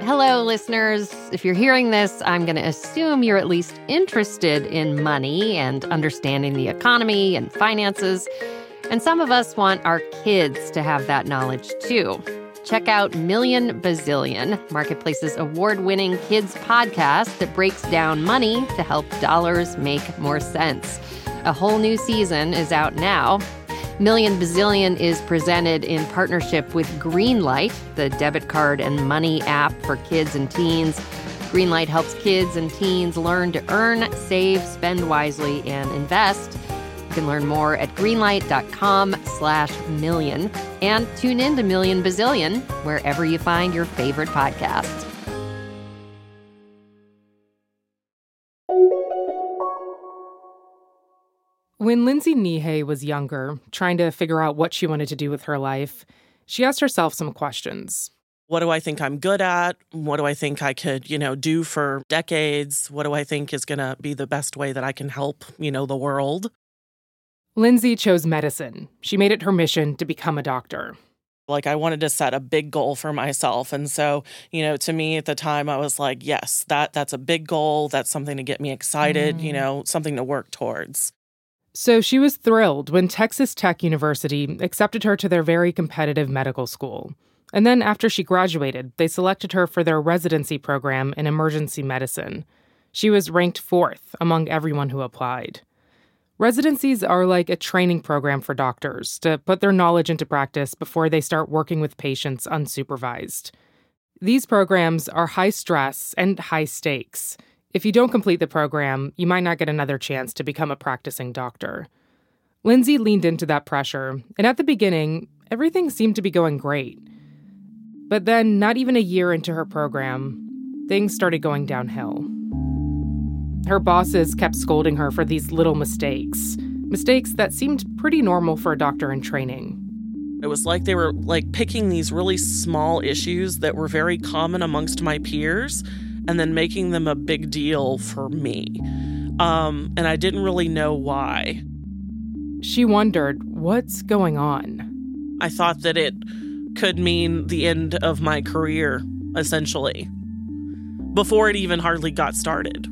Hello, listeners. If you're hearing this, I'm going to assume you're at least interested in money and understanding the economy and finances. And some of us want our kids to have that knowledge, too. Check out Million Bazillion, Marketplace's award-winning kids podcast that breaks down money to help dollars make more sense. A whole new season is out now. Million Bazillion is presented in partnership with Greenlight, the debit card and money app for kids and teens. Greenlight helps kids and teens learn to earn, save, spend wisely, and invest. You can learn more at greenlight.com/million and tune in to Million Bazillion wherever you find your favorite podcasts. When Lindsay Nihei was younger, trying to figure out what she wanted to do with her life, she asked herself some questions. What do I think I'm good at? What do I think I could, do for decades? What do I think is going to be the best way that I can help, the world? Lindsay chose medicine. She made it her mission to become a doctor. I wanted to set a big goal for myself. And so, to me at the time, I was like, yes, that's a big goal. That's something to get me excited, something to work towards. So she was thrilled when Texas Tech University accepted her to their very competitive medical school. And then after she graduated, they selected her for their residency program in emergency medicine. She was ranked 4th among everyone who applied. Residencies are like a training program for doctors to put their knowledge into practice before they start working with patients unsupervised. These programs are high stress and high stakes. If you don't complete the program, you might not get another chance to become a practicing doctor. Lindsay leaned into that pressure, and at the beginning, everything seemed to be going great. But then, not even a year into her program, things started going downhill. Her bosses kept scolding her for these little mistakes that seemed pretty normal for a doctor in training. It was like they were picking these really small issues that were very common amongst my peers and then making them a big deal for me. And I didn't really know why. She wondered, what's going on? I thought that it could mean the end of my career, essentially, before it even hardly got started.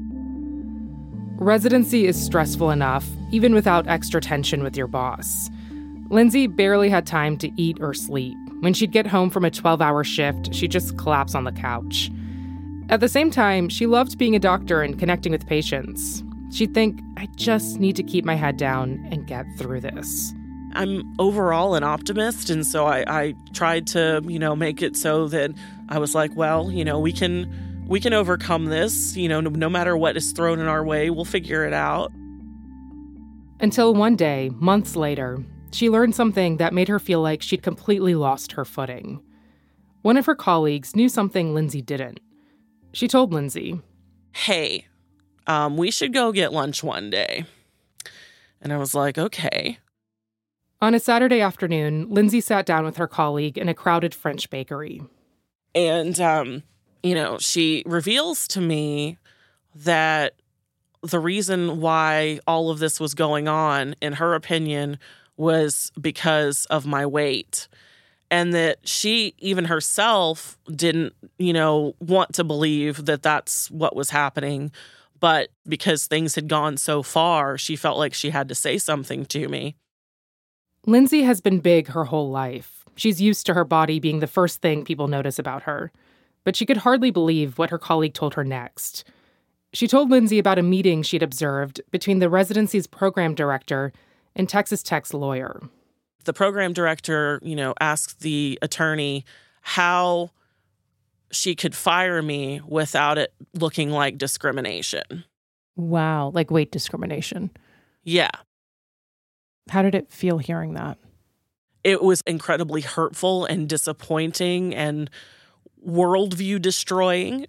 Residency is stressful enough, even without extra tension with your boss. Lindsay barely had time to eat or sleep. When she'd get home from a 12-hour shift, she'd just collapse on the couch. At the same time, she loved being a doctor and connecting with patients. She'd think, I just need to keep my head down and get through this. I'm overall an optimist, and so I tried to, make it so that I was like, well, we can overcome this. No matter what is thrown in our way, we'll figure it out. Until one day, months later, she learned something that made her feel like she'd completely lost her footing. One of her colleagues knew something Lindsay didn't. She told Lindsay, hey, we should go get lunch one day. And I was like, okay. On a Saturday afternoon, Lindsay sat down with her colleague in a crowded French bakery. And, she reveals to me that the reason why all of this was going on, in her opinion, was because of my weight. And that she, even herself, didn't, want to believe that that's what was happening. But because things had gone so far, she felt like she had to say something to me. Lindsay has been big her whole life. She's used to her body being the first thing people notice about her. But she could hardly believe what her colleague told her next. She told Lindsay about a meeting she'd observed between the residency's program director and Texas Tech's lawyer. The program director, asked the attorney how she could fire me without it looking like discrimination. Wow, like weight discrimination. Yeah. How did it feel hearing that? It was incredibly hurtful and disappointing and worldview destroying.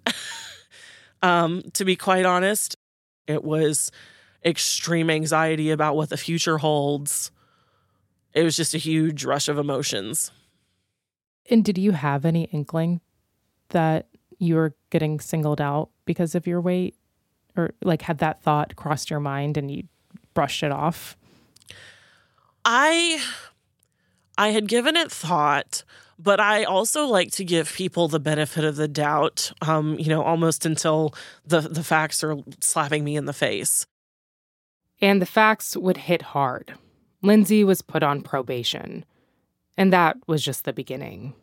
To be quite honest, it was extreme anxiety about what the future holds. It was just a huge rush of emotions. And did you have any inkling that you were getting singled out because of your weight? Or had that thought crossed your mind and you brushed it off? I had given it thought, But I also like to give people the benefit of the doubt, almost until the facts are slapping me in the face. And the facts would hit hard. Lindsay was put on probation. And that was just the beginning.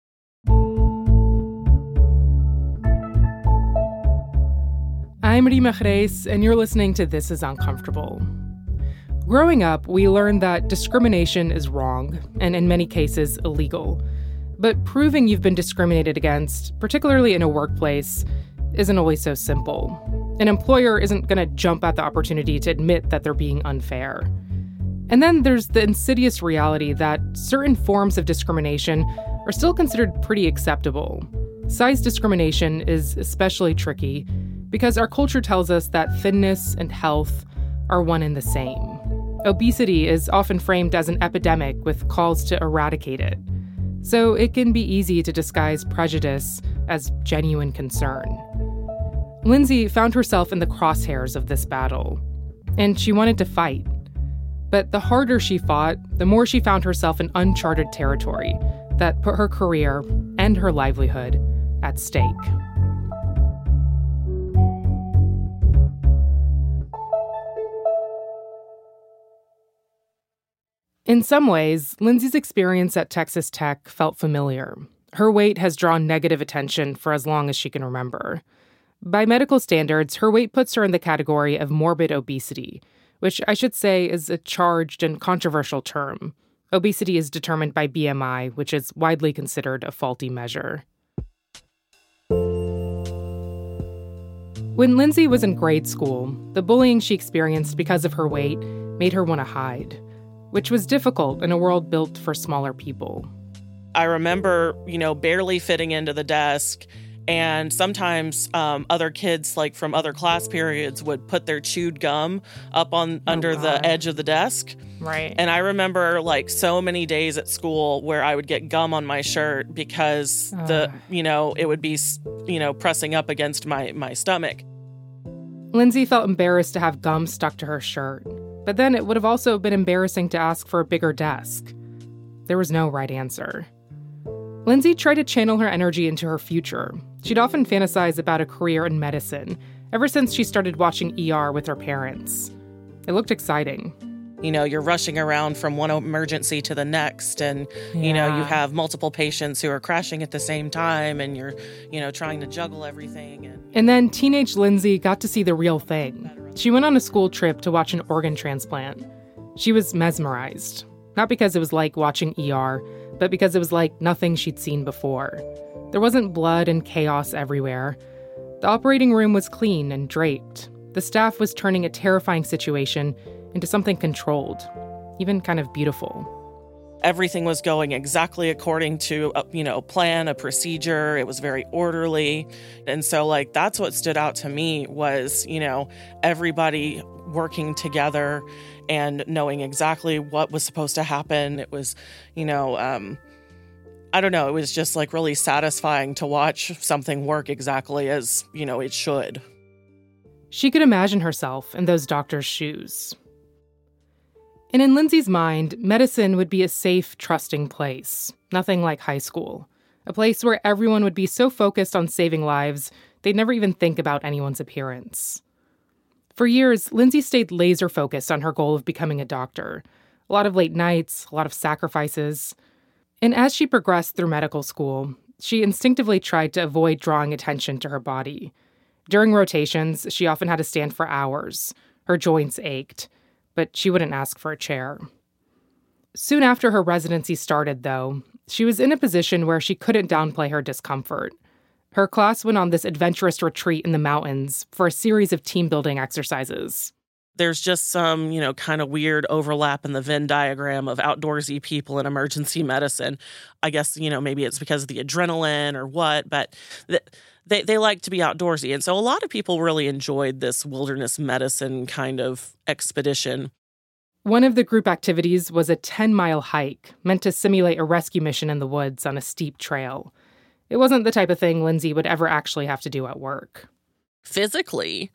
I'm Rima Reis, and you're listening to This Is Uncomfortable. Growing up, we learned that discrimination is wrong, and in many cases, illegal. But proving you've been discriminated against, particularly in a workplace, isn't always so simple. An employer isn't going to jump at the opportunity to admit that they're being unfair. And then there's the insidious reality that certain forms of discrimination are still considered pretty acceptable. Size discrimination is especially tricky because our culture tells us that thinness and health are one and the same. Obesity is often framed as an epidemic with calls to eradicate it. So it can be easy to disguise prejudice as genuine concern. Lindsay found herself in the crosshairs of this battle, and she wanted to fight. But the harder she fought, the more she found herself in uncharted territory that put her career and her livelihood at stake. In some ways, Lindsay's experience at Texas Tech felt familiar. Her weight has drawn negative attention for as long as she can remember. By medical standards, her weight puts her in the category of morbid obesity, which I should say is a charged and controversial term. Obesity is determined by BMI, which is widely considered a faulty measure. When Lindsay was in grade school, the bullying she experienced because of her weight made her want to hide, which was difficult in a world built for smaller people. I remember, barely fitting into the desk, and sometimes other kids, like from other class periods, would put their chewed gum up under the edge of the desk. Right. And I remember so many days at school where I would get gum on my shirt because it would be, pressing up against my stomach. Lindsay felt embarrassed to have gum stuck to her shirt. But then it would have also been embarrassing to ask for a bigger desk. There was no right answer. Lindsay tried to channel her energy into her future. She'd often fantasize about a career in medicine, ever since she started watching ER with her parents. It looked exciting. You're rushing around from one emergency to the next, and, you have multiple patients who are crashing at the same time, and you're, trying to juggle everything. And then teenage Lindsay got to see the real thing. She went on a school trip to watch an organ transplant. She was mesmerized, not because it was like watching ER, but because it was like nothing she'd seen before. There wasn't blood and chaos everywhere. The operating room was clean and draped. The staff was turning a terrifying situation into something controlled, even kind of beautiful. Everything was going exactly according to a plan, a procedure. It was very orderly. And so that's what stood out to me was, everybody working together and knowing exactly what was supposed to happen. It was, I don't know, it was just really satisfying to watch something work exactly as, it should. She could imagine herself in those doctors' shoes. And in Lindsay's mind, medicine would be a safe, trusting place, nothing like high school. A place where everyone would be so focused on saving lives, they'd never even think about anyone's appearance. For years, Lindsay stayed laser-focused on her goal of becoming a doctor. A lot of late nights, a lot of sacrifices. And as she progressed through medical school, she instinctively tried to avoid drawing attention to her body. During rotations, she often had to stand for hours. Her joints ached, but she wouldn't ask for a chair. Soon after her residency started, though, she was in a position where she couldn't downplay her discomfort. Her class went on this adventurous retreat in the mountains for a series of team-building exercises. There's just some, kind of weird overlap in the Venn diagram of outdoorsy people in emergency medicine. I guess, maybe it's because of the adrenaline or what, but they like to be outdoorsy. And so a lot of people really enjoyed this wilderness medicine kind of expedition. One of the group activities was a 10-mile hike meant to simulate a rescue mission in the woods on a steep trail. It wasn't the type of thing Lindsay would ever actually have to do at work. Physically,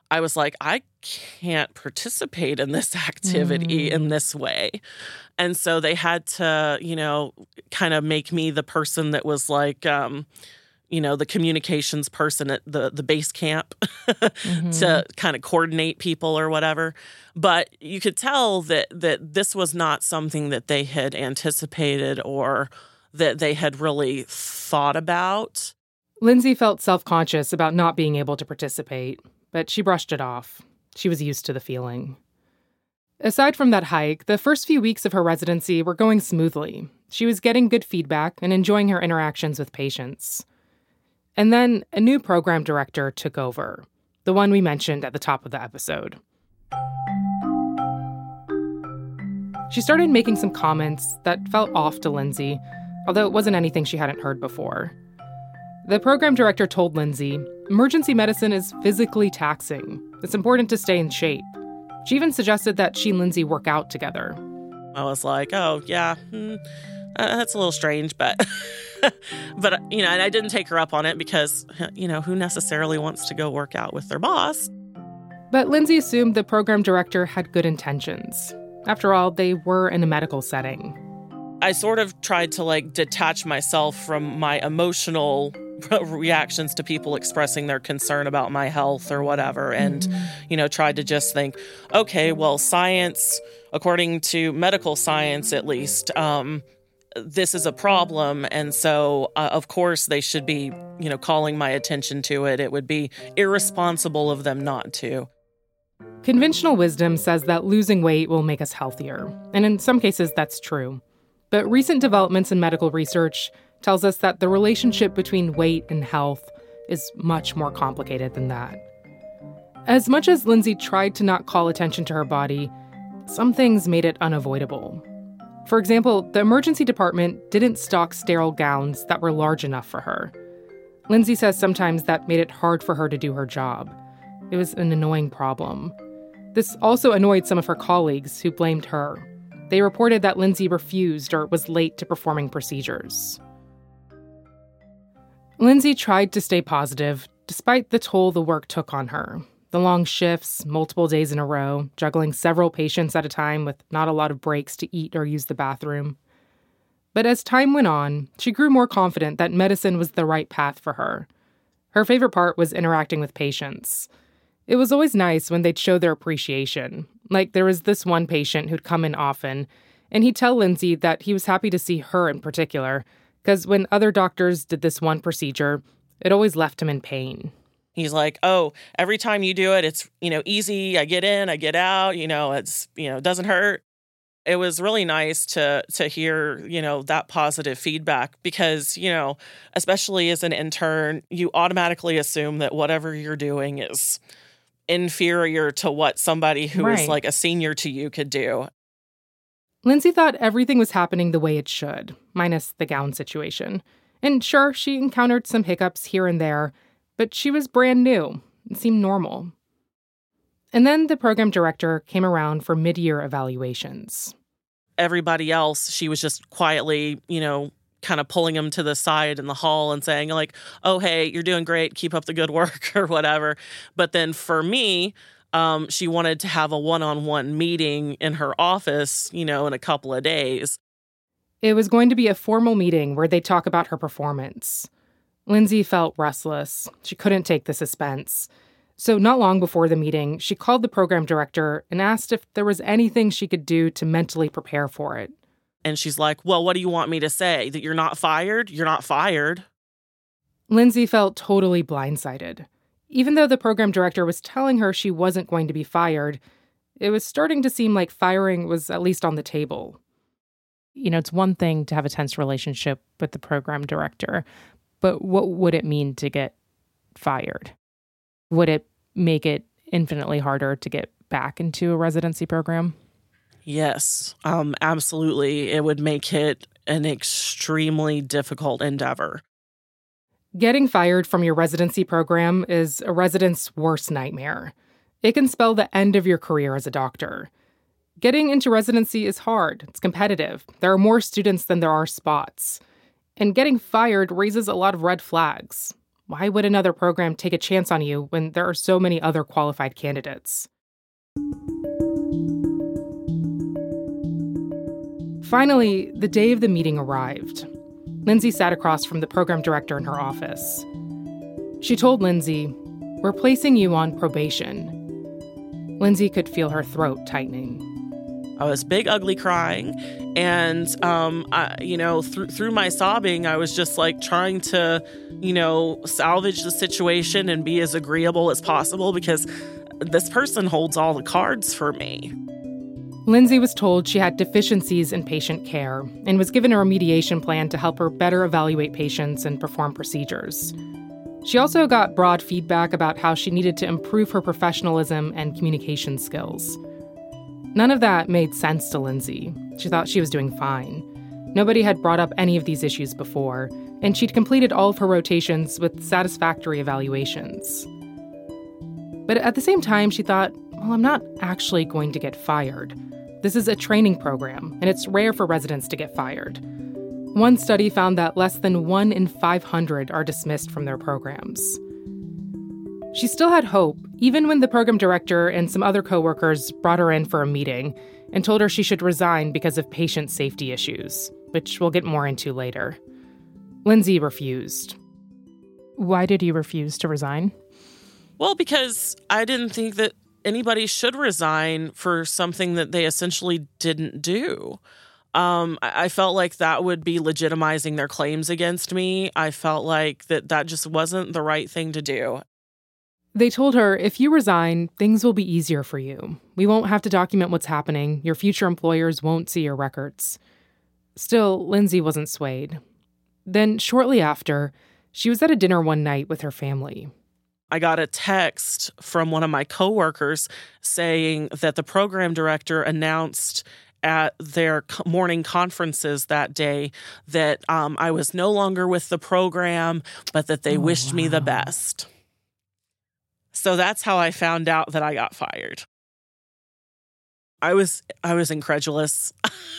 I was like, I can't participate in this activity in this way. And so they had to, kind of make me the person that was like, the communications person at the base camp to kind of coordinate people or whatever. But you could tell that this was not something that they had anticipated or that they had really thought about. Lindsay felt self-conscious about not being able to participate, but she brushed it off. She was used to the feeling. Aside from that hike, the first few weeks of her residency were going smoothly. She was getting good feedback and enjoying her interactions with patients. And then a new program director took over, the one we mentioned at the top of the episode. She started making some comments that felt off to Lindsay, although it wasn't anything she hadn't heard before. The program director told Lindsay, emergency medicine is physically taxing. It's important to stay in shape. She even suggested that she and Lindsay work out together. I was like, oh, yeah, that's a little strange, but... but, and I didn't take her up on it because, who necessarily wants to go work out with their boss? But Lindsay assumed the program director had good intentions. After all, they were in a medical setting. I sort of tried to, detach myself from my emotional reactions to people expressing their concern about my health or whatever, and, tried to just think, okay, well, science, according to medical science at least, this is a problem, and so, of course, they should be, calling my attention to it. It would be irresponsible of them not to. Conventional wisdom says that losing weight will make us healthier, and in some cases, that's true. But recent developments in medical research tells us that the relationship between weight and health is much more complicated than that. As much as Lindsay tried to not call attention to her body, some things made it unavoidable. For example, the emergency department didn't stock sterile gowns that were large enough for her. Lindsay says sometimes that made it hard for her to do her job. It was an annoying problem. This also annoyed some of her colleagues who blamed her. They reported that Lindsay refused or was late to performing procedures. Lindsay tried to stay positive, despite the toll the work took on her. The long shifts, multiple days in a row, juggling several patients at a time with not a lot of breaks to eat or use the bathroom. But as time went on, she grew more confident that medicine was the right path for her. Her favorite part was interacting with patients. It was always nice when they'd show their appreciation. Like there was this one patient who'd come in often, and he'd tell Lindsay that he was happy to see her in particular, because when other doctors did this one procedure, it always left him in pain. He's like, oh, every time you do it, it's, easy. I get in, I get out, it's, it doesn't hurt. It was really nice to hear, that positive feedback because, especially as an intern, you automatically assume that whatever you're doing is inferior to what somebody who is like a senior to you could do. Lindsay thought everything was happening the way it should, minus the gown situation. And sure, she encountered some hiccups here and there, but she was brand new. It seemed normal. And then the program director came around for mid-year evaluations. Everybody else, she was just quietly, kind of pulling them to the side in the hall and saying like, oh, hey, you're doing great. Keep up the good work or whatever. But then for me, she wanted to have a one-on-one meeting in her office, in a couple of days. It was going to be a formal meeting where they'd talk about her performance. Lindsay felt restless. She couldn't take the suspense. So not long before the meeting, she called the program director and asked if there was anything she could do to mentally prepare for it. And she's like, well, what do you want me to say? That you're not fired? You're not fired. Lindsay felt totally blindsided. Even though the program director was telling her she wasn't going to be fired, it was starting to seem like firing was at least on the table. It's one thing to have a tense relationship with the program director, but what would it mean to get fired? Would it make it infinitely harder to get back into a residency program? Yes, absolutely. It would make it an extremely difficult endeavor. Getting fired from your residency program is a resident's worst nightmare. It can spell the end of your career as a doctor. Getting into residency is hard. It's competitive. There are more students than there are spots. And getting fired raises a lot of red flags. Why would another program take a chance on you when there are so many other qualified candidates? Finally, the day of the meeting arrived. Lindsay sat across from the program director in her office. She told Lindsay, "We're placing you on probation." Lindsay could feel her throat tightening. I was big, ugly crying. And, through my sobbing, I was just like trying to, salvage the situation and be as agreeable as possible because this person holds all the cards for me. Lindsay was told she had deficiencies in patient care and was given a remediation plan to help her better evaluate patients and perform procedures. She also got broad feedback about how she needed to improve her professionalism and communication skills. None of that made sense to Lindsay. She thought she was doing fine. Nobody had brought up any of these issues before, and she'd completed all of her rotations with satisfactory evaluations. But at the same time, she thought, well, I'm not actually going to get fired. This is a training program, and it's rare for residents to get fired. One study found that less than 1 in 500 are dismissed from their programs. She still had hope, even when the program director and some other coworkers brought her in for a meeting and told her she should resign because of patient safety issues, which we'll get more into later. Lindsay refused. Why did you refuse to resign? Well, because I didn't think that anybody should resign for something that they essentially didn't do. I felt like that would be legitimizing their claims against me. I felt like that just wasn't the right thing to do. They told her, if you resign, things will be easier for you. We won't have to document what's happening. Your future employers won't see your records. Still, Lindsay wasn't swayed. Then, shortly after, she was at a dinner one night with her family. I got a text from one of my coworkers saying that the program director announced at their morning conferences that day that I was no longer with the program, but that they wished me the best. So that's how I found out that I got fired. I was incredulous.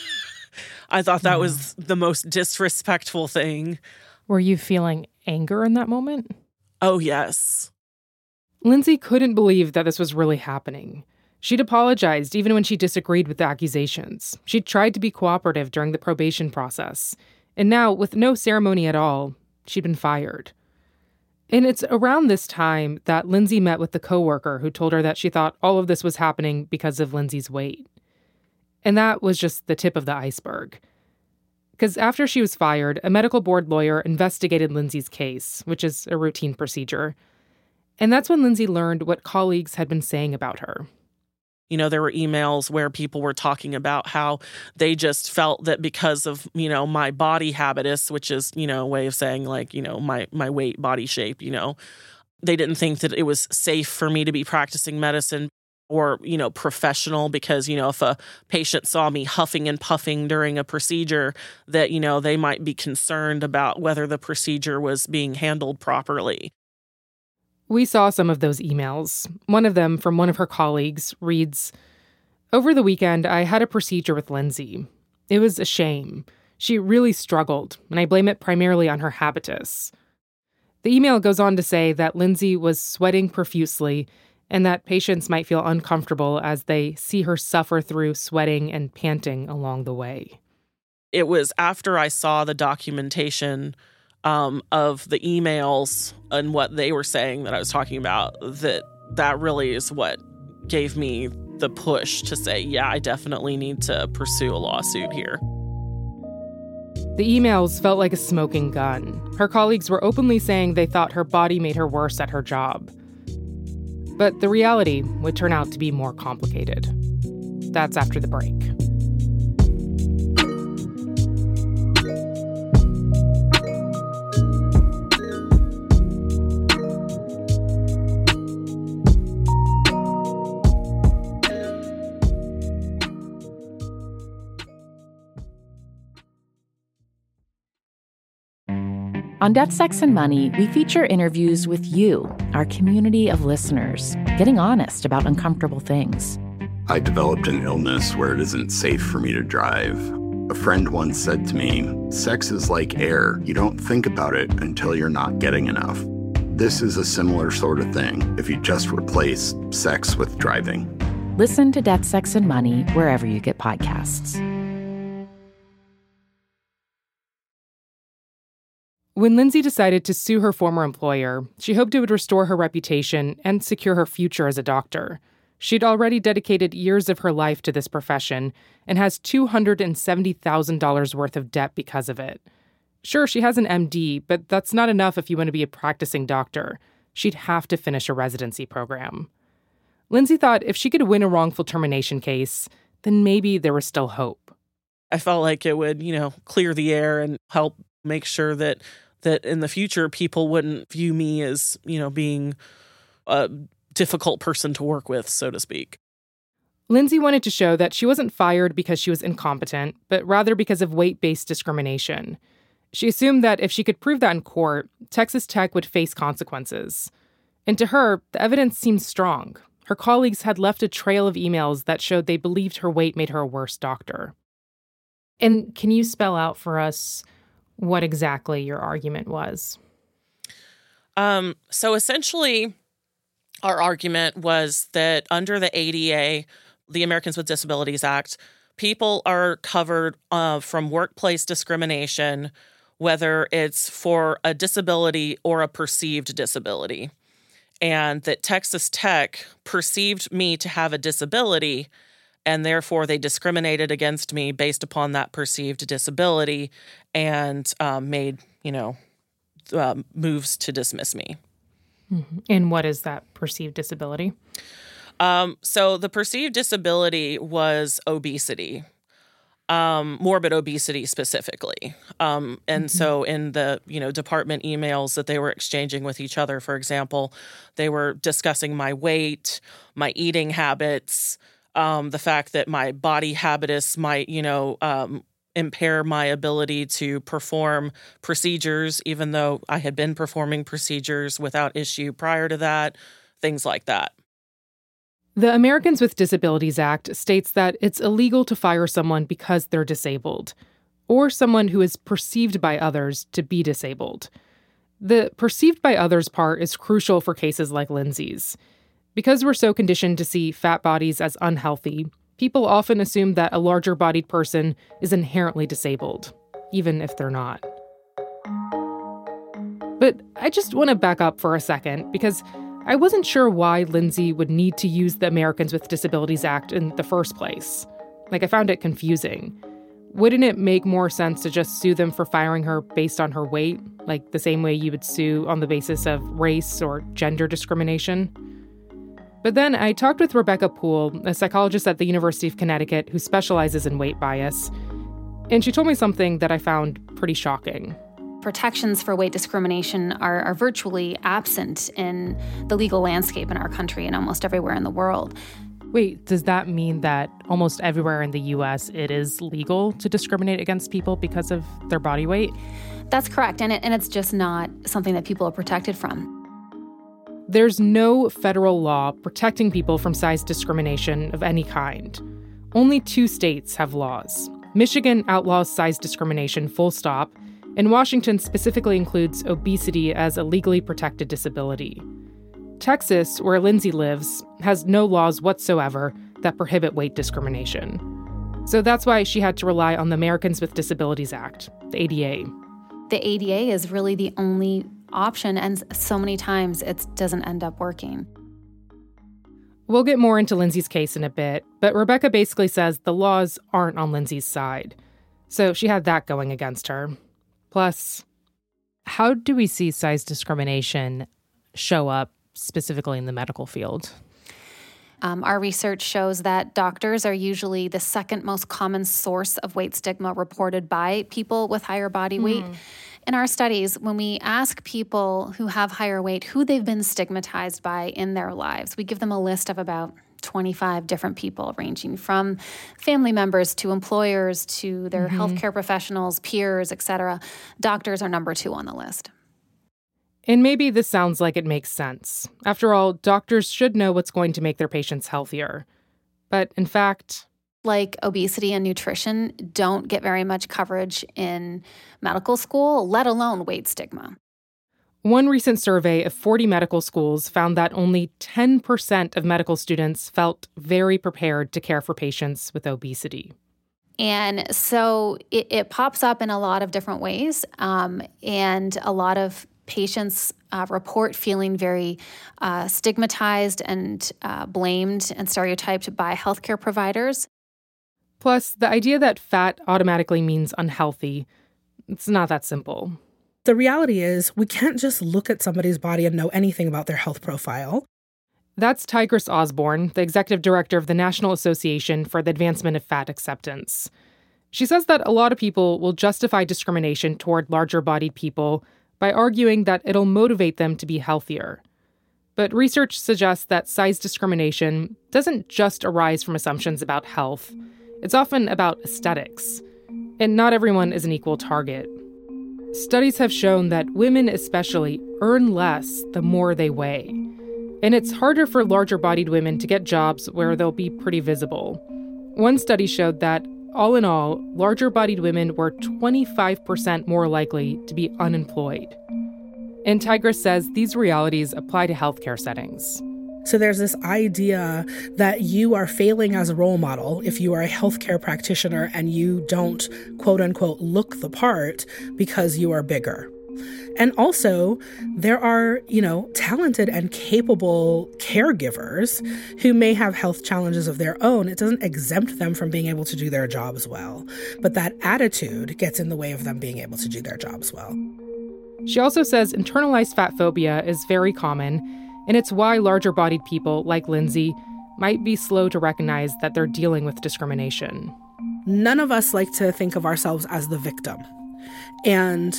I thought that was the most disrespectful thing. Were you feeling anger in that moment? Oh, yes. Lindsay couldn't believe that this was really happening. She'd apologized even when she disagreed with the accusations. She'd tried to be cooperative during the probation process. And now, with no ceremony at all, she'd been fired. And it's around this time that Lindsay met with the coworker who told her that she thought all of this was happening because of Lindsay's weight. And that was just the tip of the iceberg. Because after she was fired, a medical board lawyer investigated Lindsay's case, which is a routine procedure. And that's when Lindsay learned what colleagues had been saying about her. There were emails where people were talking about how they just felt that because of, my body habitus, which is, a way of saying like, my weight, body shape, they didn't think that it was safe for me to be practicing medicine or, professional because, if a patient saw me huffing and puffing during a procedure that, they might be concerned about whether the procedure was being handled properly. We saw some of those emails. One of them, from one of her colleagues, reads, "Over the weekend, I had a procedure with Lindsay. It was a shame. She really struggled, and I blame it primarily on her habitus." The email goes on to say that Lindsay was sweating profusely and that patients might feel uncomfortable as they see her suffer through sweating and panting along the way. It was after I saw the documentation of the emails and what they were saying that I was talking about, that really is what gave me the push to say, yeah, I definitely need to pursue a lawsuit here. The emails felt like a smoking gun. Her colleagues were openly saying they thought her body made her worse at her job. But the reality would turn out to be more complicated. That's after the break. On Death, Sex, and Money, we feature interviews with you, our community of listeners, getting honest about uncomfortable things. I developed an illness where it isn't safe for me to drive. A friend once said to me, "Sex is like air. You don't think about it until you're not getting enough." This is a similar sort of thing if you just replace sex with driving. Listen to Death, Sex, and Money wherever you get podcasts. When Lindsay decided to sue her former employer, she hoped it would restore her reputation and secure her future as a doctor. She'd already dedicated years of her life to this profession and has $270,000 worth of debt because of it. Sure, she has an MD, but that's not enough if you want to be a practicing doctor. She'd have to finish a residency program. Lindsay thought if she could win a wrongful termination case, then maybe there was still hope. I felt like it would, clear the air and help make sure that in the future people wouldn't view me as, being a difficult person to work with, so to speak. Lindsay wanted to show that she wasn't fired because she was incompetent, but rather because of weight-based discrimination. She assumed that if she could prove that in court, Texas Tech would face consequences. And to her, the evidence seemed strong. Her colleagues had left a trail of emails that showed they believed her weight made her a worse doctor. And can you spell out for us what exactly your argument was? So essentially, our argument was that under the ADA, the Americans with Disabilities Act, people are covered from workplace discrimination, whether it's for a disability or a perceived disability. And that Texas Tech perceived me to have a disability, and therefore they discriminated against me based upon that perceived disability and made, moves to dismiss me. Mm-hmm. And what is that perceived disability? So the perceived disability was obesity, morbid obesity specifically. So in the, department emails that they were exchanging with each other, for example, they were discussing my weight, my eating habits, the fact that my body habitus might, impair my ability to perform procedures, even though I had been performing procedures without issue prior to that, things like that. The Americans with Disabilities Act states that it's illegal to fire someone because they're disabled, or someone who is perceived by others to be disabled. The perceived by others part is crucial for cases like Lindsay's. Because we're so conditioned to see fat bodies as unhealthy, people often assume that a larger-bodied person is inherently disabled, even if they're not. But I just want to back up for a second, because I wasn't sure why Lindsay would need to use the Americans with Disabilities Act in the first place. I found it confusing. Wouldn't it make more sense to just sue them for firing her based on her weight, like the same way you would sue on the basis of race or gender discrimination? But then I talked with Rebecca Poole, a psychologist at the University of Connecticut who specializes in weight bias, and she told me something that I found pretty shocking. Protections for weight discrimination are virtually absent in the legal landscape in our country and almost everywhere in the world. Wait, does that mean that almost everywhere in the U.S. it is legal to discriminate against people because of their body weight? That's correct, and it's just not something that people are protected from. There's no federal law protecting people from size discrimination of any kind. Only 2 states have laws. Michigan outlaws size discrimination full stop, and Washington specifically includes obesity as a legally protected disability. Texas, where Lindsay lives, has no laws whatsoever that prohibit weight discrimination. So that's why she had to rely on the Americans with Disabilities Act, the ADA. The ADA is really the only option, and so many times it doesn't end up working. We'll get more into Lindsay's case in a bit, but Rebecca basically says the laws aren't on Lindsay's side. So she had that going against her. Plus, how do we see size discrimination show up specifically in the medical field? Our research shows that doctors are usually the second most common source of weight stigma reported by people with higher body weight. In our studies, when we ask people who have higher weight who they've been stigmatized by in their lives, we give them a list of about 25 different people, ranging from family members to employers to their healthcare professionals, peers, etc. Doctors are number 2 on the list. And maybe this sounds like it makes sense. After all, doctors should know what's going to make their patients healthier. But in fact, like obesity and nutrition don't get very much coverage in medical school, let alone weight stigma. One recent survey of 40 medical schools found that only 10% of medical students felt very prepared to care for patients with obesity. And so it pops up in a lot of different ways, and a lot of patients report feeling very stigmatized and blamed and stereotyped by healthcare providers. Plus, the idea that fat automatically means unhealthy, it's not that simple. The reality is we can't just look at somebody's body and know anything about their health profile. That's Tigris Osborne, the executive director of the National Association for the Advancement of Fat Acceptance. She says that a lot of people will justify discrimination toward larger-bodied people by arguing that it'll motivate them to be healthier. But research suggests that size discrimination doesn't just arise from assumptions about health. It's often about aesthetics. And not everyone is an equal target. Studies have shown that women especially earn less the more they weigh. And it's harder for larger-bodied women to get jobs where they'll be pretty visible. One study showed that, all in all, larger-bodied women were 25% more likely to be unemployed. And Tigris says these realities apply to healthcare settings. So there's this idea that you are failing as a role model if you are a healthcare practitioner and you don't, quote unquote, look the part because you are bigger. And also, there are, talented and capable caregivers who may have health challenges of their own. It doesn't exempt them from being able to do their jobs well. But that attitude gets in the way of them being able to do their jobs well. She also says internalized fat phobia is very common, and it's why larger-bodied people like Lindsay might be slow to recognize that they're dealing with discrimination. None of us like to think of ourselves as the victim. And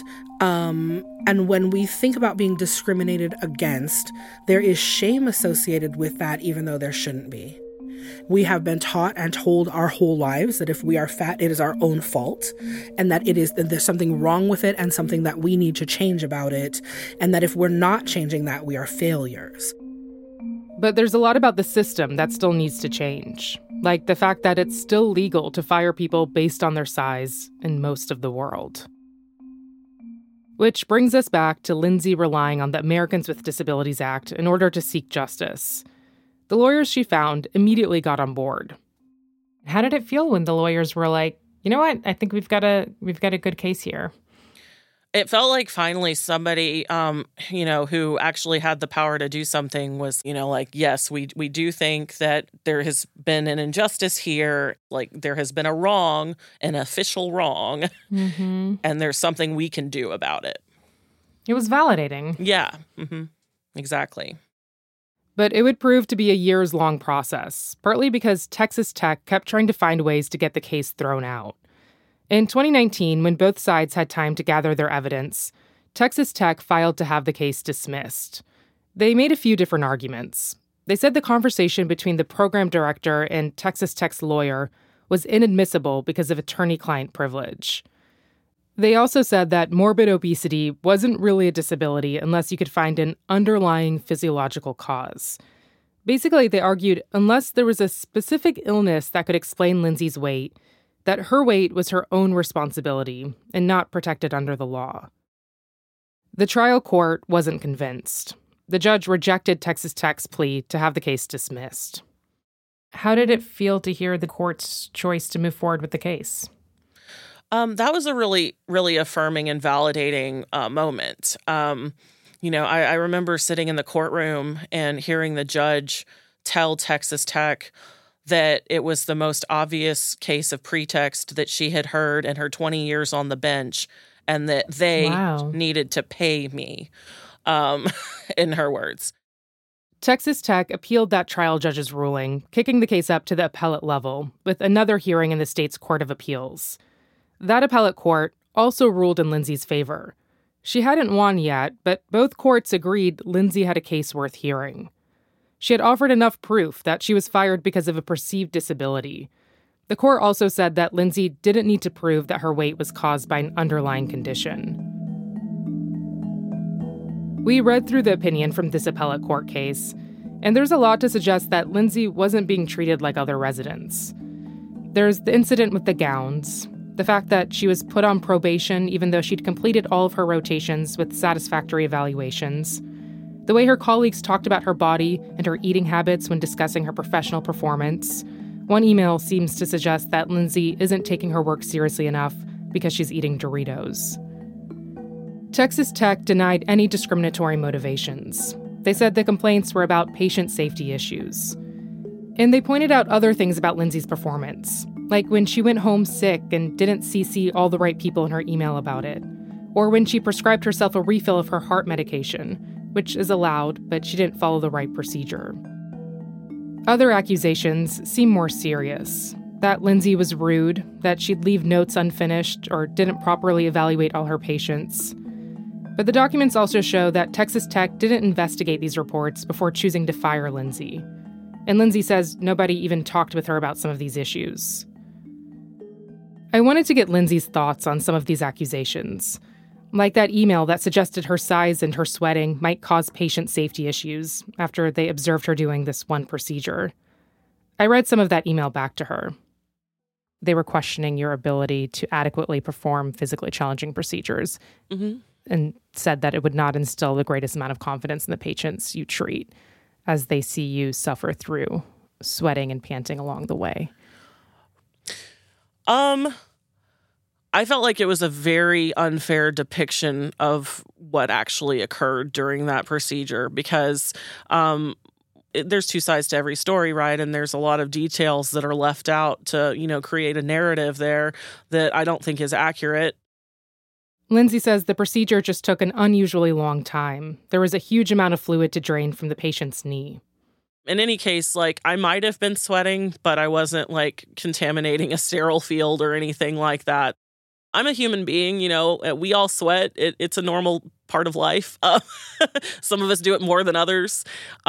when we think about being discriminated against, there is shame associated with that, even though there shouldn't be. We have been taught and told our whole lives that if we are fat, it is our own fault, and that there's something wrong with it and something that we need to change about it, and that if we're not changing that, we are failures. But there's a lot about the system that still needs to change, like the fact that it's still legal to fire people based on their size in most of the world. Which brings us back to Lindsay relying on the Americans with Disabilities Act in order to seek justice. The lawyers she found immediately got on board. How did it feel when the lawyers were like, you know what, I think we've got a good case here? It felt like finally somebody, who actually had the power to do something was, yes, we do think that there has been an injustice here. Like there has been a wrong, an official wrong, and there's something we can do about it. It was validating. Yeah, exactly. But it would prove to be a years-long process, partly because Texas Tech kept trying to find ways to get the case thrown out. In 2019, when both sides had time to gather their evidence, Texas Tech filed to have the case dismissed. They made a few different arguments. They said the conversation between the program director and Texas Tech's lawyer was inadmissible because of attorney-client privilege. They also said that morbid obesity wasn't really a disability unless you could find an underlying physiological cause. Basically, they argued unless there was a specific illness that could explain Lindsay's weight, that her weight was her own responsibility and not protected under the law. The trial court wasn't convinced. The judge rejected Texas Tech's plea to have the case dismissed. How did it feel to hear the court's choice to move forward with the case? That was a really, really affirming and validating moment. I remember sitting in the courtroom and hearing the judge tell Texas Tech that it was the most obvious case of pretext that she had heard in her 20 years on the bench, and that they needed to pay me, in her words. Texas Tech appealed that trial judge's ruling, kicking the case up to the appellate level, with another hearing in the state's Court of Appeals. That appellate court also ruled in Lindsay's favor. She hadn't won yet, but both courts agreed Lindsay had a case worth hearing. She had offered enough proof that she was fired because of a perceived disability. The court also said that Lindsay didn't need to prove that her weight was caused by an underlying condition. We read through the opinion from this appellate court case, and there's a lot to suggest that Lindsay wasn't being treated like other residents. There's the incident with the gowns. The fact that she was put on probation even though she'd completed all of her rotations with satisfactory evaluations. The way her colleagues talked about her body and her eating habits when discussing her professional performance. One email seems to suggest that Lindsay isn't taking her work seriously enough because she's eating Doritos. Texas Tech denied any discriminatory motivations. They said the complaints were about patient safety issues. And they pointed out other things about Lindsay's performance, like when she went home sick and didn't CC all the right people in her email about it, or when she prescribed herself a refill of her heart medication, which is allowed, but she didn't follow the right procedure. Other accusations seem more serious. That Lindsay was rude, that she'd leave notes unfinished, or didn't properly evaluate all her patients. But the documents also show that Texas Tech didn't investigate these reports before choosing to fire Lindsay. And Lindsay says nobody even talked with her about some of these issues. I wanted to get Lindsay's thoughts on some of these accusations, like that email that suggested her size and her sweating might cause patient safety issues after they observed her doing this one procedure. I read some of that email back to her. They were questioning your ability to adequately perform physically challenging procedures, and said that it would not instill the greatest amount of confidence in the patients you treat as they see you suffer through sweating and panting along the way. I felt like it was a very unfair depiction of what actually occurred during that procedure because there's two sides to every story, right? And there's a lot of details that are left out to, create a narrative there that I don't think is accurate. Lindsay says the procedure just took an unusually long time. There was a huge amount of fluid to drain from the patient's knee. In any case, I might have been sweating, but I wasn't, contaminating a sterile field or anything like that. I'm a human being, we all sweat. It's a normal part of life. Some of us do it more than others.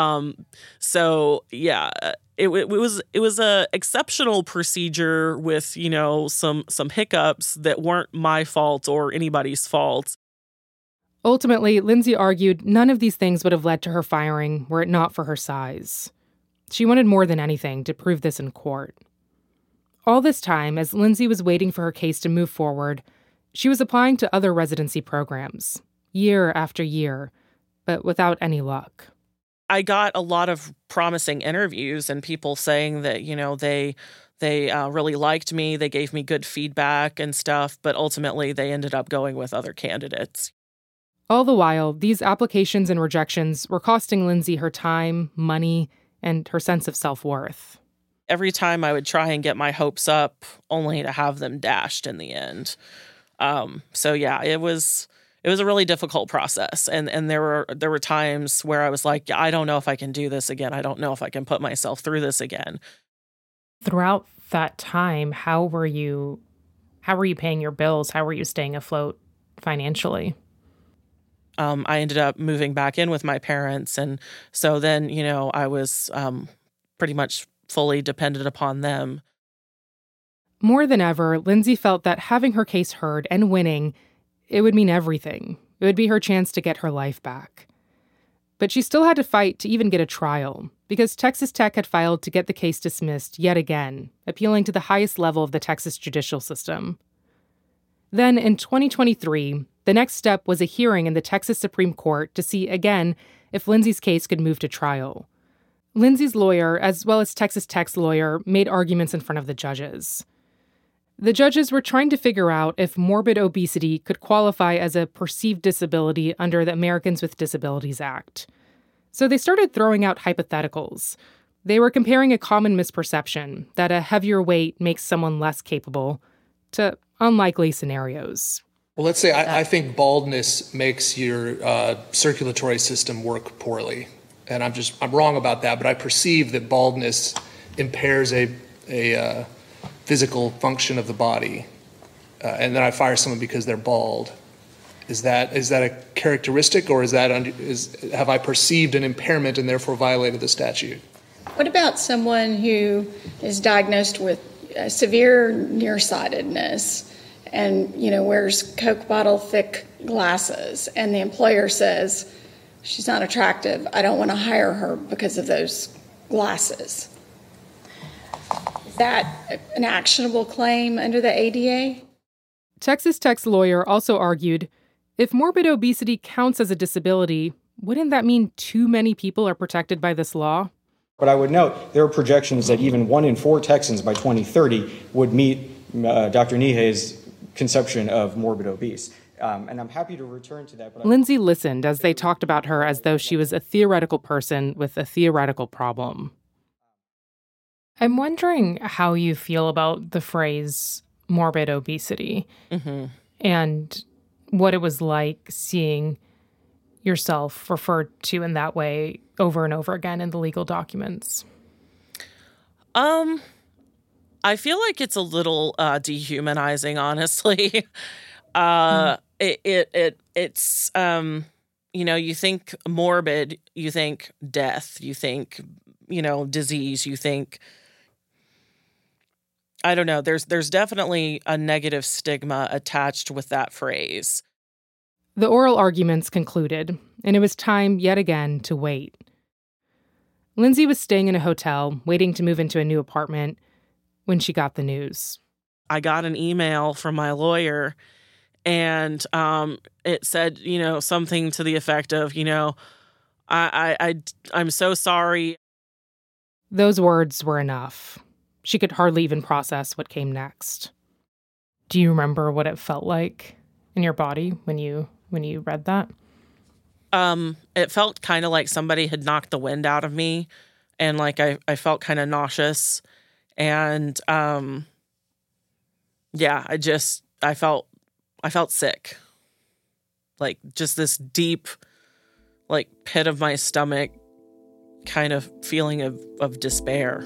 It was a exceptional procedure with, some hiccups that weren't my fault or anybody's fault. Ultimately, Lindsay argued none of these things would have led to her firing were it not for her size. She wanted more than anything to prove this in court. All this time, as Lindsay was waiting for her case to move forward, she was applying to other residency programs, year after year, but without any luck. I got a lot of promising interviews and people saying that, they really liked me, they gave me good feedback and stuff, but ultimately they ended up going with other candidates. All the while, these applications and rejections were costing Lindsay her time, money, and her sense of self-worth. Every time I would try and get my hopes up, only to have them dashed in the end. It was a really difficult process, and there were times where I was like, I don't know if I can do this again. I don't know if I can put myself through this again. Throughout that time, how were you paying your bills? How were you staying afloat financially? I ended up moving back in with my parents, and so then I was pretty much fully dependent upon them. More than ever, Lindsay felt that having her case heard and winning, it would mean everything. It would be her chance to get her life back. But she still had to fight to even get a trial, because Texas Tech had filed to get the case dismissed yet again, appealing to the highest level of the Texas judicial system. Then, in 2023, the next step was a hearing in the Texas Supreme Court to see, again, if Lindsay's case could move to trial. Lindsay's lawyer, as well as Texas Tech's lawyer, made arguments in front of the judges. The judges were trying to figure out if morbid obesity could qualify as a perceived disability under the Americans with Disabilities Act. So they started throwing out hypotheticals. They were comparing a common misperception that a heavier weight makes someone less capable to unlikely scenarios. Well, let's say I think baldness makes your circulatory system work poorly. And I'm wrong about that, but I perceive that baldness impairs a physical function of the body. And then I fire someone because they're bald. Is that a characteristic, or have I perceived an impairment and therefore violated the statute? What about someone who is diagnosed with severe nearsightedness and wears Coke bottle thick glasses, and the employer says she's not attractive, I don't want to hire her because of those glasses? Is that an actionable claim under the ADA? Texas Tech's lawyer also argued, if morbid obesity counts as a disability, wouldn't that mean too many people are protected by this law? But I would note there are projections that even 1 in 4 Texans by 2030 would meet Dr. Nihay's conception of morbid obese. And I'm happy to return to that. But Lindsay listened as they talked about her as though she was a theoretical person with a theoretical problem. I'm wondering how you feel about the phrase morbid obesity and what it was like seeing yourself referred to in that way over and over again in the legal documents. I feel like it's a little dehumanizing, honestly. It's you think morbid, you think death, you think, disease, you think, I don't know, there's definitely a negative stigma attached with that phrase. The oral arguments concluded, and it was time yet again to wait. Lindsay was staying in a hotel, waiting to move into a new apartment, when she got the news. I got an email from my lawyer, and it said, something to the effect of, I'm so sorry. Those words were enough. She could hardly even process what came next. Do you remember what it felt like in your body when you read that? It felt kind of like somebody had knocked the wind out of me, and like I felt kind of nauseous, and I felt sick, like just this deep, like pit of my stomach kind of feeling of despair.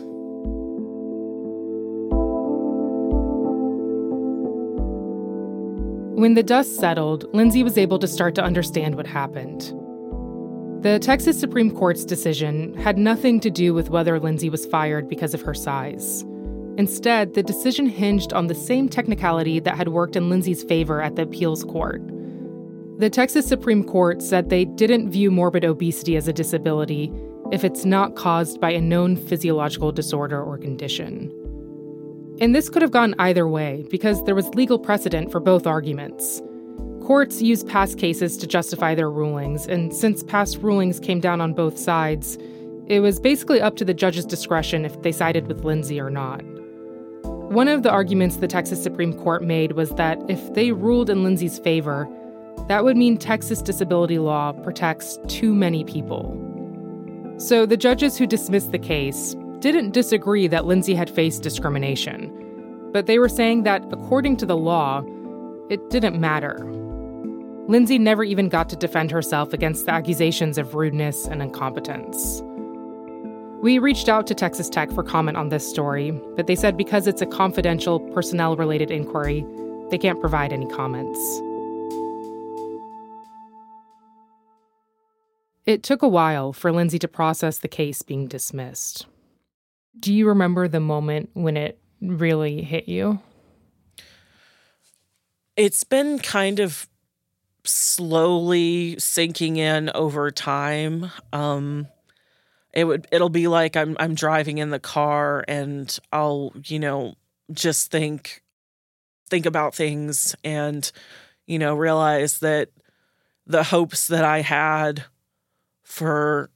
When the dust settled, Lindsay was able to start to understand what happened. The Texas Supreme Court's decision had nothing to do with whether Lindsay was fired because of her size. Instead, the decision hinged on the same technicality that had worked in Lindsay's favor at the appeals court. The Texas Supreme Court said they didn't view morbid obesity as a disability if it's not caused by a known physiological disorder or condition. And this could have gone either way because there was legal precedent for both arguments. Courts use past cases to justify their rulings, and since past rulings came down on both sides, it was basically up to the judge's discretion if they sided with Lindsay or not. One of the arguments the Texas Supreme Court made was that if they ruled in Lindsay's favor, that would mean Texas disability law protects too many people. So the judges who dismissed the case didn't disagree that Lindsay had faced discrimination, but they were saying that, according to the law, it didn't matter. Lindsay never even got to defend herself against the accusations of rudeness and incompetence. We reached out to Texas Tech for comment on this story, but they said because it's a confidential, personnel-related inquiry, they can't provide any comments. It took a while for Lindsay to process the case being dismissed. Do you remember the moment when it really hit you? It's been kind of slowly sinking in over time. It'll be like I'm driving in the car and I'll, just think about things and, realize that the hopes that I had for,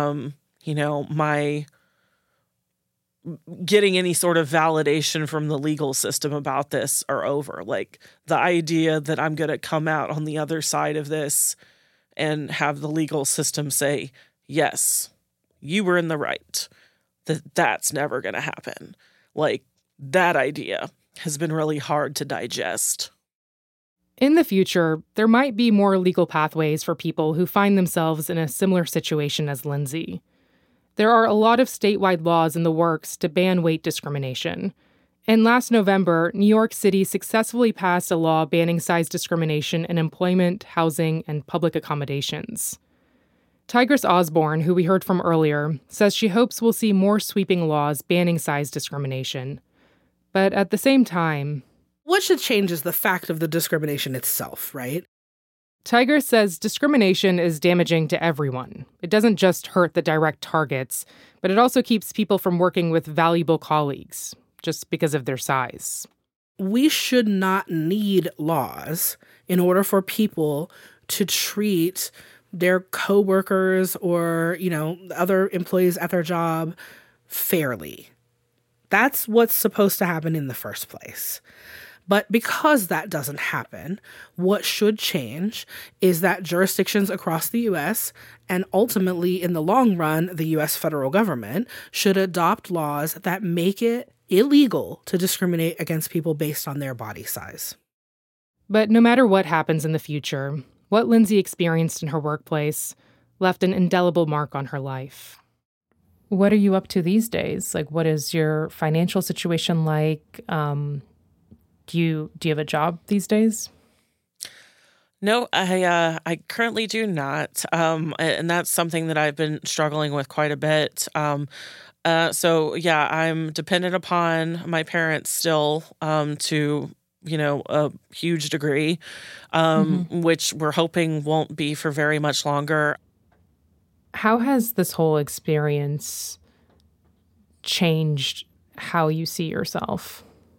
my getting any sort of validation from the legal system about this are over. Like the idea that I'm going to come out on the other side of this and have the legal system say, yes, you were in the right, that's never going to happen. Like that idea has been really hard to digest. In the future, there might be more legal pathways for people who find themselves in a similar situation as Lindsay. There are a lot of statewide laws in the works to ban weight discrimination. And last November, New York City successfully passed a law banning size discrimination in employment, housing, and public accommodations. Tigris Osborne, who we heard from earlier, says she hopes we'll see more sweeping laws banning size discrimination. But at the same time, what should change is the fact of the discrimination itself, right? Tigris says discrimination is damaging to everyone. It doesn't just hurt the direct targets, but it also keeps people from working with valuable colleagues, just because of their size. we should not need laws in order for people to treat their coworkers or, other employees at their job fairly. That's what's supposed to happen in the first place. But because that doesn't happen, what should change is that jurisdictions across the U.S. and ultimately in the long run, the U.S. federal government should adopt laws that make it illegal to discriminate against people based on their body size. But no matter what happens in the future, what Lindsay experienced in her workplace left an indelible mark on her life. What are you up to these days? Like, what is your financial situation like? Do you have a job these days? No, I currently do not, and that's something that I've been struggling with quite a bit. So yeah, I'm dependent upon my parents still to a huge degree, which we're hoping won't be for very much longer. How has this whole experience changed how you see yourself?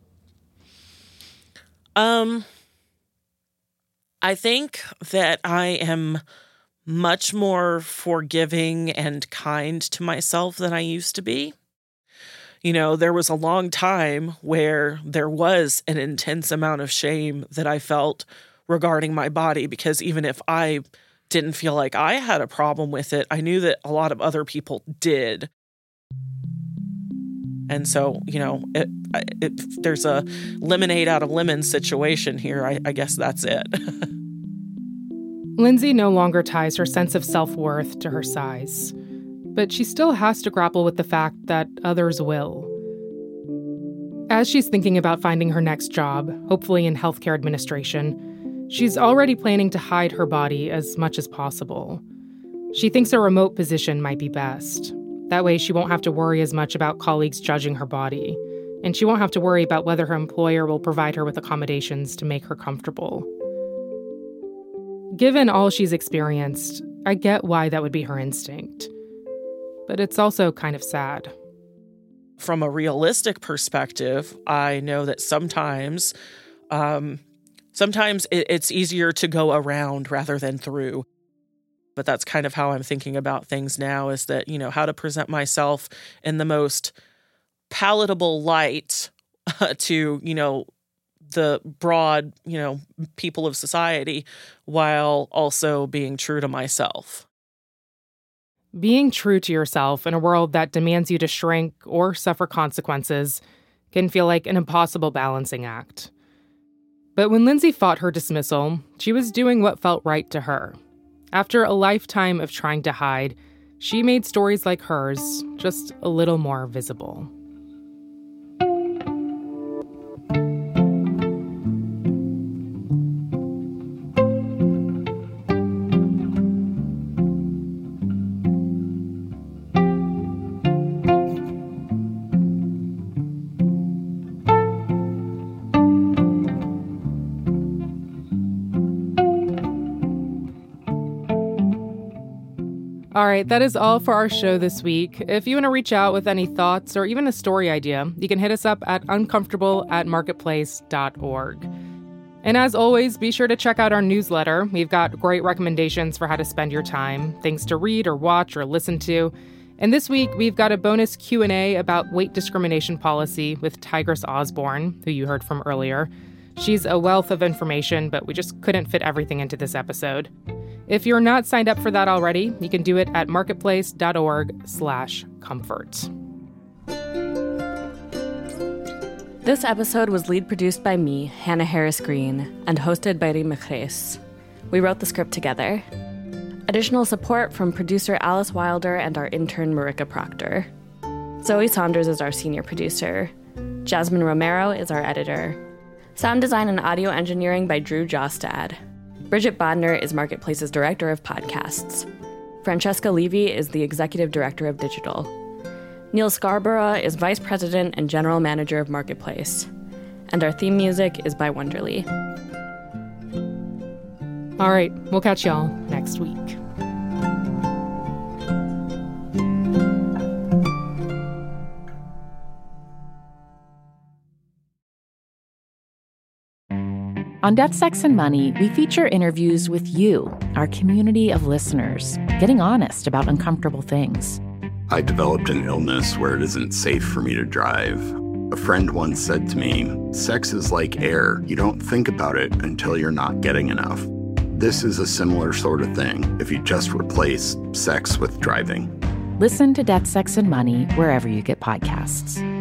I think that I am much more forgiving and kind to myself than I used to be. There was a long time where there was an intense amount of shame that I felt regarding my body, because even if I didn't feel like I had a problem with it, I knew that a lot of other people did. And so, if there's a lemonade out of lemon situation here, I guess that's it. Lindsay no longer ties her sense of self-worth to her size, but she still has to grapple with the fact that others will. As she's thinking about finding her next job, hopefully in healthcare administration, she's already planning to hide her body as much as possible. She thinks a remote position might be best. That way she won't have to worry as much about colleagues judging her body, and she won't have to worry about whether her employer will provide her with accommodations to make her comfortable. Given all she's experienced, I get why that would be her instinct. But it's also kind of sad. From a realistic perspective, I know that sometimes it's easier to go around rather than through. But that's kind of how I'm thinking about things now, is that, how to present myself in the most palatable light to, the broad, people of society, while also being true to myself. Being true to yourself in a world that demands you to shrink or suffer consequences can feel like an impossible balancing act. But when Lindsay fought her dismissal, she was doing what felt right to her. After a lifetime of trying to hide, she made stories like hers just a little more visible. All right, that is all for our show this week. If you want to reach out with any thoughts or even a story idea, you can hit us up at uncomfortable@marketplace.org. And as always, be sure to check out our newsletter. We've got great recommendations for how to spend your time, things to read or watch or listen to. And this week, we've got a bonus Q&A about weight discrimination policy with Tigress Osborne, who you heard from earlier. She's a wealth of information, but we just couldn't fit everything into this episode. If you're not signed up for that already, you can do it at marketplace.org/comfort. This episode was lead produced by me, Hannah Harris Green, and hosted by Rima Khres. We wrote the script together. Additional support from producer Alice Wilder and our intern Marika Proctor. Zoe Saunders is our senior producer. Jasmine Romero is our editor. Sound design and audio engineering by Drew Jostad. Bridget Bodner is Marketplace's Director of Podcasts. Francesca Levy is the Executive Director of Digital. Neil Scarborough is Vice President and General Manager of Marketplace. And our theme music is by Wonderly. All right, we'll catch y'all next week. On Death, Sex, and Money, we feature interviews with you, our community of listeners, getting honest about uncomfortable things. I developed an illness where it isn't safe for me to drive. A friend once said to me, "Sex is like air. You don't think about it until you're not getting enough." This is a similar sort of thing if you just replace sex with driving. Listen to Death, Sex, and Money wherever you get podcasts.